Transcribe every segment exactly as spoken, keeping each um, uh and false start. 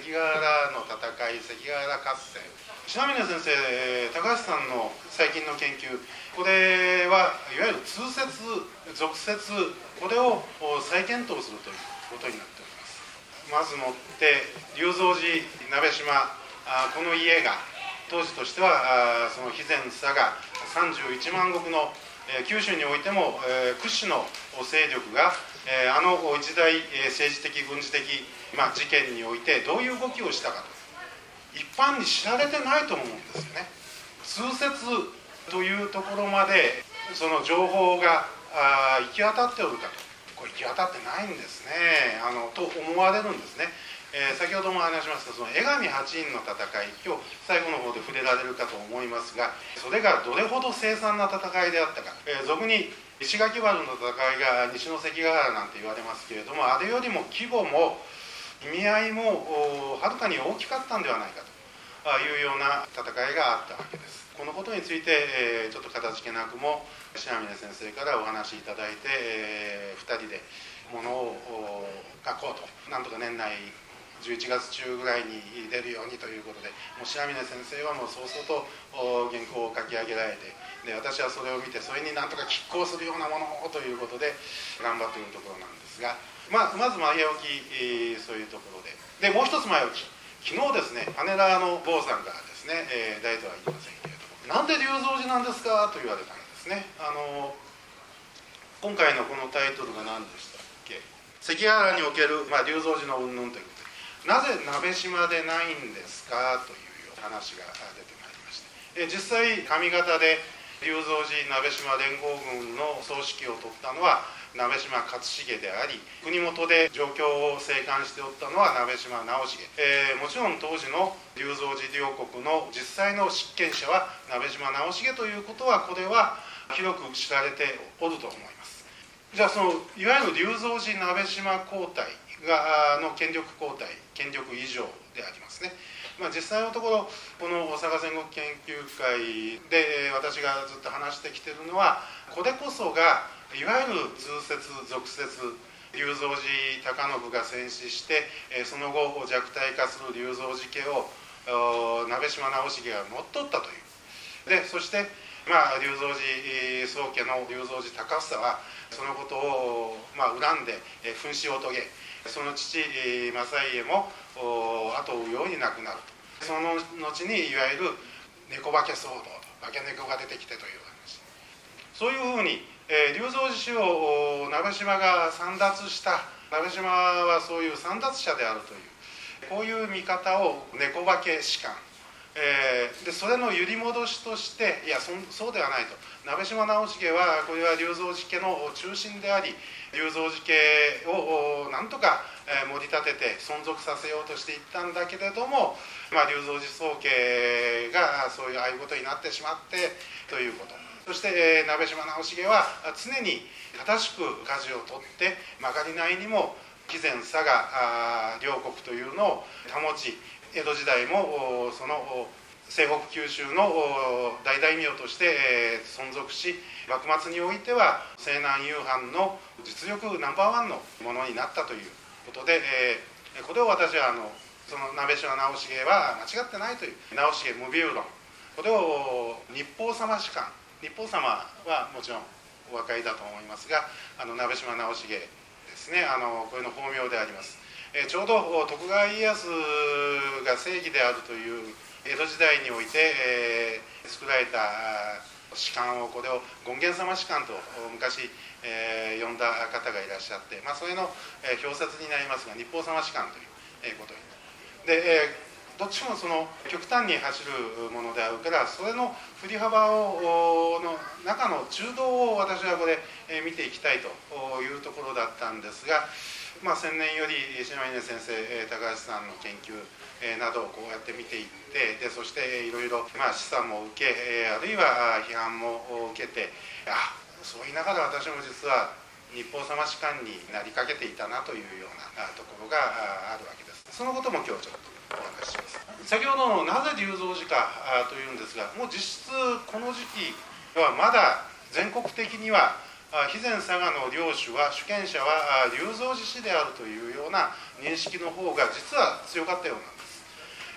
関ヶ原の戦い、関ヶ原合戦、白峰先生、高橋さんの最近の研究、これはいわゆる通説、俗説、これを再検討するということになっております。まずもって龍造寺鍋島、この家が当時としてはその肥前佐賀さんじゅういちまん石の九州においても屈指の勢力があの一大政治的軍事的、まあ、事件においてどういう動きをしたかと一般に知られてないと思うんですよね。通説というところまでその情報が行き渡っておるかと、これ行き渡ってないんですね、あのと思われるんですね。えー、先ほども話しましたその江上八院の戦い、今日最後の方で触れられるかと思いますが、それがどれほど凄惨な戦いであったか、えー、俗に石垣原の戦いが西の関ヶ原なんて言われますけれども、あれよりも規模も意味合いもはるかに大きかったんではないかというような戦いがあったわけです。このことについて、えー、ちょっとかたじけなくも白峰先生からお話しいただいて、えー、ふたりでものを書こうと、なんとか年内じゅういちがつ中ぐらいに出るようにということで、もう白峰先生はもう早々と原稿を書き上げられて、で私はそれを見てそれになんとか拮抗するようなものをということで頑張っているところなんですが、まあ、まず前置き、えー、そういうところで、でもう一つ前置き、昨日ですね羽田の坊さんからですね、えー、誰とは言いませんけれども、なんで龍造寺なんですかと言われたんですね。あの今回のこのタイトルが何でしたっけ、関ヶ原における、まあ、龍造寺の云々ということで、なぜ鍋島でないんですかという話が出てまいりまして、え実際上方で龍造寺鍋島連合軍の総指揮を取ったのは鍋島勝重であり、国元で状況を静観しておったのは鍋島直重、えー、もちろん当時の龍造寺両国の実際の執権者は鍋島直重ということは、これは広く知られておると思います。じゃあそのいわゆる龍造寺鍋島交代がの権力交代、権力移譲でありますね。まあ、実際のところこの大阪戦国研究会で私がずっと話してきているのは、これこそがいわゆる通説俗説、龍造寺高信が戦死してその後弱体化する龍造寺家を鍋島直重が乗っ取ったという。でそしてまあ龍造寺宗家の龍造寺高房はそのことをまあ恨んで奮死を遂げ、その父正家も後を追うように亡くなると。その後にいわゆる猫化け騒動、化け猫が出てきてという話、そういうふうに、えー、龍造寺氏を鍋島が簒奪した、鍋島はそういう簒奪者であるという、こういう見方を猫化け士官、えー、でそれの揺り戻しとして、いや そ, そうではないと、鍋島直重はこれは龍造寺家の中心であり、龍造寺家をなんとか盛り立てて存続させようとしていったんだけれども、まあ、龍造寺宗家がそういうああいうことになってしまってということ、そして鍋島直重は常に正しく舵を取ってまかりないにも肥前佐賀両国というのを保ち、江戸時代もその西北九州の大大名として存続し、幕末においては西南夕飯の実力ナンバーワンのものになったということで、これを私はあのその鍋島直重は間違ってないという、直重無謬論、これを日報様士官、日報様はもちろんお分かりだと思いますが、あの鍋島直重ですね、あのこれの法名であります。えちょうど徳川家康が正義であるという江戸時代において、えー、作られた士官を、これを権現様士官と昔、えー、呼んだ方がいらっしゃって、まあ、それの、えー、表説になりますが日報様士官という、えー、ことにで、えー、どっちもその極端に走るものであるから、それの振り幅をの中の中道を私はこれ、えー、見ていきたいというところだったんですが、まあ、先年より篠峰先生、高橋さんの研究などをこうやって見ていって、でそしていろいろまあ示唆も受け、あるいは批判も受けて、あそう言いながら私も実は日報様士官になりかけていたなというようなところがあるわけです。そのことも今日ちょっとお話しします。先ほどのなぜ龍造寺かというんですが、もう実質この時期はまだ全国的には肥前佐賀の領主は主権者は龍造寺氏であるというような認識の方が実は強かったようなんです。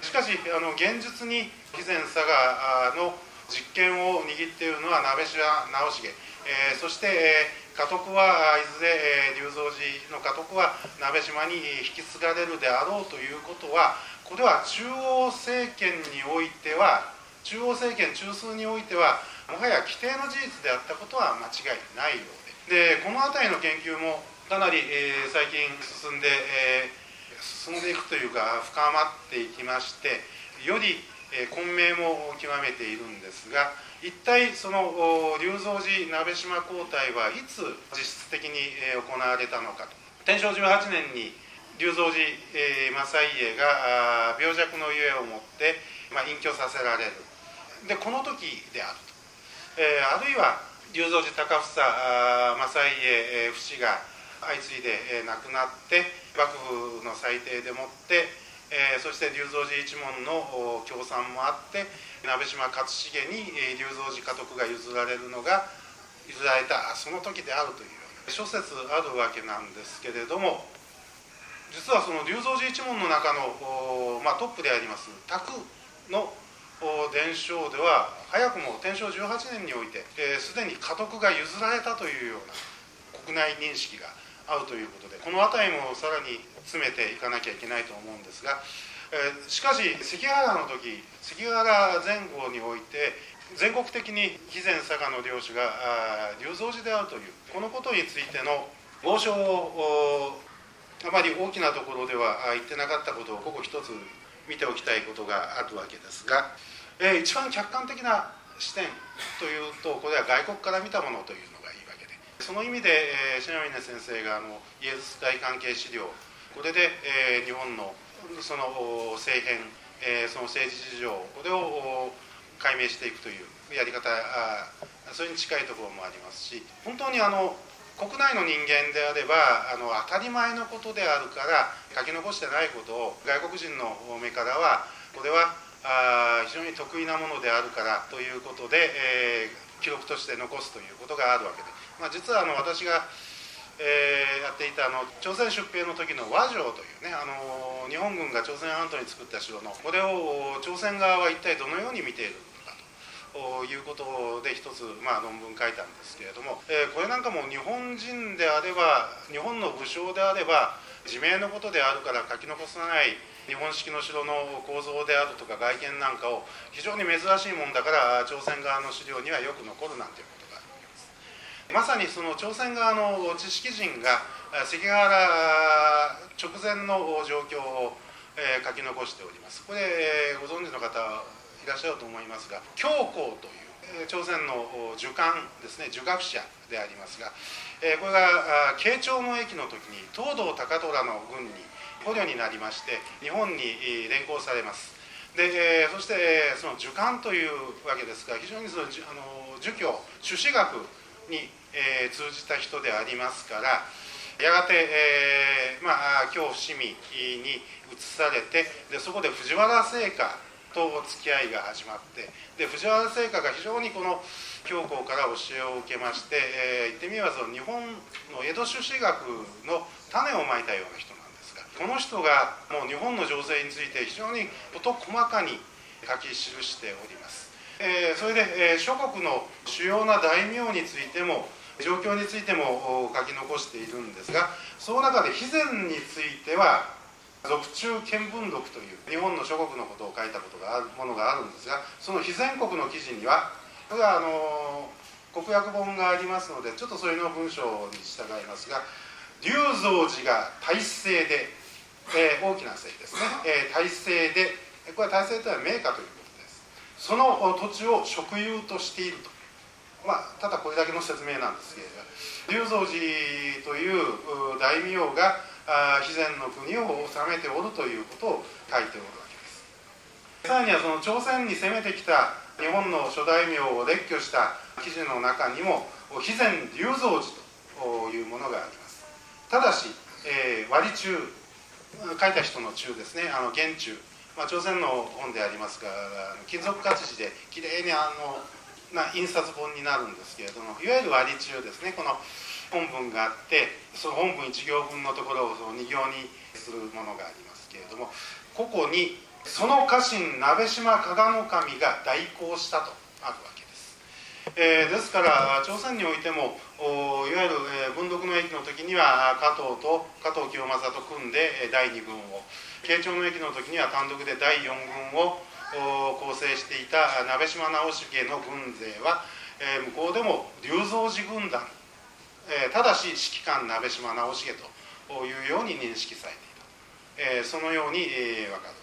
しかしあの現実に肥前佐賀の実権を握っているのは鍋島直重、えー、そして、えー、家督はいずれ、えー、龍造寺の家督は鍋島に引き継がれるであろうということは、これは中央政権においては中央政権中枢においてはもはや既定の事実であったことは間違いないようで、でこの辺りの研究もかなり、えー、最近進んで、えー、進んでいくというか深まっていきまして、より混迷も極めているんですが、一体その龍造寺鍋島交代はいつ実質的に行われたのかと。天正じゅうはちねんに龍造寺正家が病弱のゆえをもって、まあ、隠居させられる。でこの時であると、えー、あるいは龍造寺高房正家不死が相次いで亡くなって幕府の裁定でもってえー、そして龍造寺一門の協賛もあって鍋島勝重に龍造寺家督が譲られるのが譲られたその時であるという諸説あるわけなんですけれども、実はその龍造寺一門の中の、まあ、トップであります卓の伝承では早くも天正じゅうはちねんにおいてすで、えー、に家督が譲られたというような国内認識があるということで、この辺りもさらに詰めていかなきゃいけないと思うんですが、えー、しかし関ヶ原の時関ヶ原前後において全国的に肥前佐賀の領主が龍造寺であるというこのことについての豪商をあまり大きなところでは言ってなかったことをここ一つ見ておきたいことがあるわけですが、えー、一番客観的な視点というとこれは外国から見たものというのがいいわけで、その意味で、えー、篠峰先生があのイエズス会関係資料これで、えー、日本のその政変、えー、その政治事情これを解明していくというやり方、それに近いところもありますし、本当にあの国内の人間であればあの当たり前のことであるから書き残してないことを外国人の目からはこれはあ非常に得意なものであるからということで、えー、記録として残すということがあるわけで、まあ、実はあの私がえー、やっていたあの朝鮮出兵の時の和城というね、あの日本軍が朝鮮半島に作った城のこれを朝鮮側は一体どのように見ているのかということで一つ、まあ、論文書いたんですけれども、えー、これなんかも日本人であれば日本の武将であれば自明のことであるから書き残さない日本式の城の構造であるとか外見なんかを非常に珍しいもんだから朝鮮側の資料にはよく残るなんていうことがあるわけです。まさにその朝鮮側の知識人が関ヶ原直前の状況を書き残しております。これご存知の方いらっしゃると思いますが、教皇という朝鮮の儒官ですね、儒学者でありますが、これが慶長の役の時に東堂高虎の軍に捕虜になりまして日本に連行されます。でそしてその儒官というわけですが、非常にそのあの儒教朱子学に、えー、通じた人でありますから、やがて、えーまあ、京伏見に移されて、でそこで藤原製菓と付き合いが始まって、で藤原製菓が非常にこの教皇から教えを受けまして、えー、言ってみればその日本の江戸朱子学の種をまいたような人なんですが、この人がもう日本の情勢について非常に事細かに書き記しております。えー、それで、えー、諸国の主要な大名についても状況についても書き残しているんですが、その中で肥前については俗中見聞録という日本の諸国のことを書いたことがあるものがあるんですが、その肥前国の記事にはこれはあの国訳本がありますのでちょっとそれの文章に従いますが、龍造寺が大政で、えー、大きな政ですね、えー、大政で、これは大政というのは名家ということです。その土地を職有としていると、まあ、ただこれだけの説明なんですけれど、龍造寺という大名が肥前の国を治めておるということを書いておるわけです。さらにはその朝鮮に攻めてきた日本の諸大名を列挙した記事の中にも肥前龍造寺というものがあります。ただし、えー、割中書いた人の中ですね、あの元中、まあ、朝鮮の本でありますが金属活字できれいにあのな印刷本になるんですけれども、いわゆる割り中ですね。この本文があって、その本文いち行分のところをそのに行にするものがありますけれども、ここにその家臣鍋島加賀守が代行したとあるわけです。えー、ですから朝鮮においてもいわゆる、えー、文禄の役の時には加藤と加藤清正と組んでだいに軍を、慶長の役の時には単独でだいよん軍を構成していた鍋島直重の軍勢は、えー、向こうでも龍造寺軍団、えー、ただし指揮官鍋島直重というように認識されていた、えー、そのように、えー、分かる。